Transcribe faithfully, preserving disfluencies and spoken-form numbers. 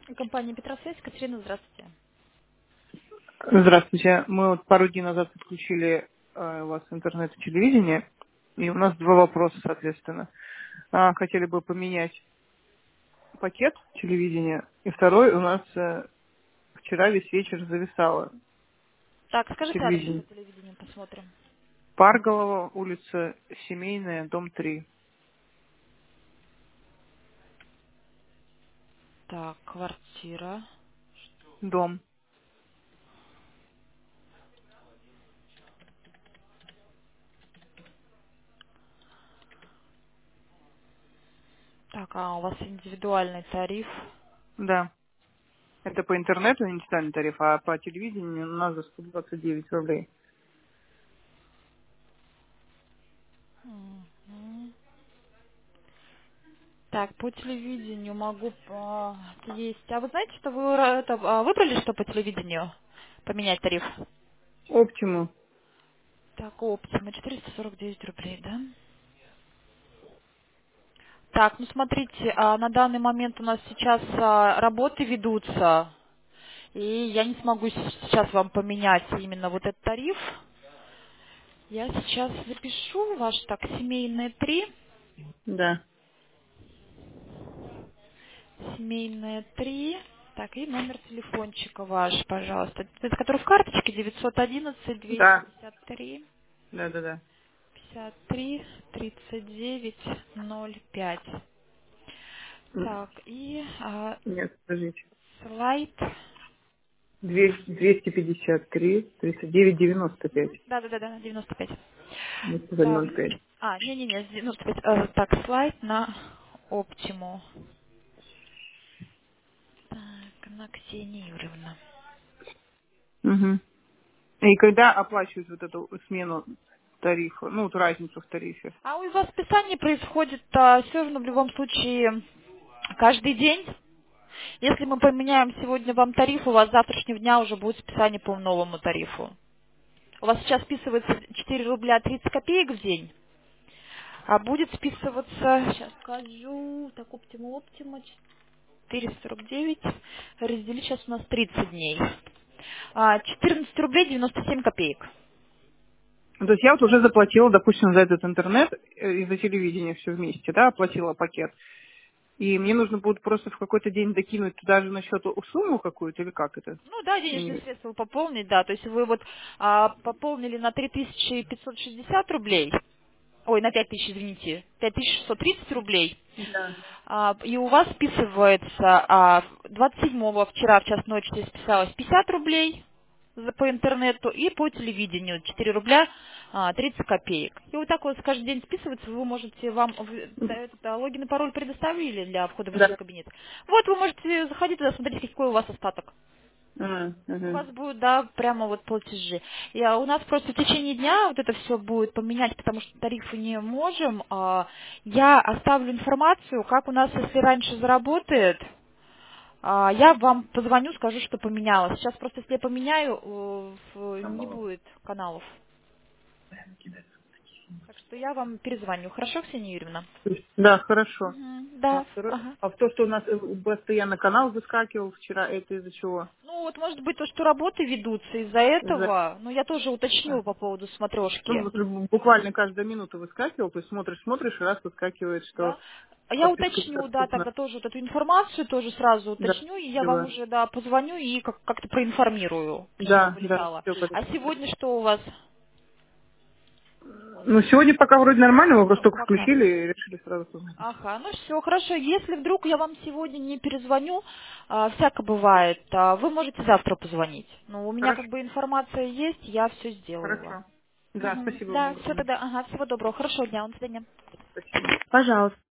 Компания Петросвязь. Катерина, здравствуйте. Здравствуйте. Мы вот пару дней назад подключили э, у вас интернет и телевидение, и у нас два вопроса, соответственно. А, хотели бы поменять пакет телевидения, и второй у нас э, вчера весь вечер зависало Так, скажите адрес по телевидение. телевидению, посмотрим. Парголова, улица Семейная, дом три. Так, квартира. Дом. Так, а у вас индивидуальный тариф. Да. Это по интернету индивидуальный тариф, а по телевидению у нас за сто двадцать девять рублей. Мгм. Так, по телевидению могу... а, есть. А вы знаете, что вы ра- это, а, выбрали, что по телевидению поменять тариф? Оптиму. Так, Оптима, четыреста сорок девять рублей, да? Так, ну смотрите, а, на данный момент у нас сейчас а, работы ведутся, и я не смогу с- сейчас вам поменять именно вот этот тариф. Я сейчас запишу ваш, так, семейные три. Да. Семейные три. Так, и номер телефончика ваш, пожалуйста. Это который в карточке девятьсот одиннадцать двести Да. пятьдесят три Да, да, да. пятьдесят три тридцать девять ноль пять. М, Так, и а, Нет, подождите. слайд. двести двести пятьдесят три тридцать девять девяносто пять. Да, да, да, да, девяносто пять. Мы сказали Так. ноль пять. А, не-не-не, с девяносто пять. Э, так, слайд на Оптиму. Так, на Ксения Юрьевна. Угу. И когда оплачивают вот эту смену тарифа, ну, вот разницу в тарифе? А у вас списание происходит все равно в любом случае каждый день. Если мы поменяем сегодня вам тариф, у вас с завтрашнего дня уже будет списание по новому тарифу. У вас сейчас списывается четыре рубля тридцать копеек в день, а будет списываться, сейчас скажу, так, Оптима, Оптима, четыреста сорок девять, разделить сейчас у нас тридцать дней. А, четырнадцать рублей девяносто семь копеек. Ну, то есть я вот уже заплатила, допустим, за этот интернет э, и за телевидение все вместе, да, оплатила пакет. И мне нужно будет просто в какой-то день докинуть туда же на счет сумму какую-то или как это? Ну да, денежные Или- средства пополнить, да. То есть вы вот а, пополнили на три тысячи пятьсот шестьдесят рублей, ой, на пять тысяч, извините, пять тысяч шестьсот тридцать рублей, Да. а, и у вас списывается а, двадцать седьмого вчера в час ночи списалось пятьдесят рублей за- по интернету и по телевидению четыре рубля а, тридцать копеек. И вот так вот каждый день списывается, вы можете, вам в- да, этот, а, логин и пароль предоставили для входа в личный Да. кабинет. Вот вы можете заходить туда, смотреть, какой у вас остаток. А, У ага. вас будут, да, прямо вот платежи. И, а, у нас просто в течение дня вот это все будет поменять, потому что тарифы не можем. А, я оставлю информацию, как у нас, если раньше заработает, а, я вам позвоню, скажу, что поменялось. Сейчас просто, если я поменяю, э, в- не будет каналов. Так что я вам перезвоню. Хорошо, Ксения Юрьевна? То есть- Да, хорошо. Мгм, А, да, второй- ага. а то, что у нас э, постоянно канал выскакивал вчера, это из-за чего? Ну, вот, может быть, то, что работы ведутся из-за Из-за этого, но я тоже уточню по поводу Ну, смотрешки. вот буквально каждая минута выскакивал, то есть смотришь, смотришь, и раз выскакивает, Да? что А я подписка уточню, да, доступна. тогда тоже вот эту информацию тоже сразу Да, уточню, и я вам спасибо. уже, да, позвоню и как- как-то проинформирую, что Да, да, вылетало. все А сегодня что у вас? Ну, сегодня пока вроде нормально, мы просто Ну, только пока. включили и решили сразу позвонить. Ага, ну все, хорошо. Если вдруг я вам сегодня не перезвоню, а, всяко бывает, а, вы можете завтра позвонить. Ну, у меня Хорошо, как бы информация есть, я все сделаю вам. хорошо. Да, Мгм. спасибо вам Да, все огромное. тогда, ага, всего доброго, хорошего дня, до свидания. Спасибо. Пожалуйста.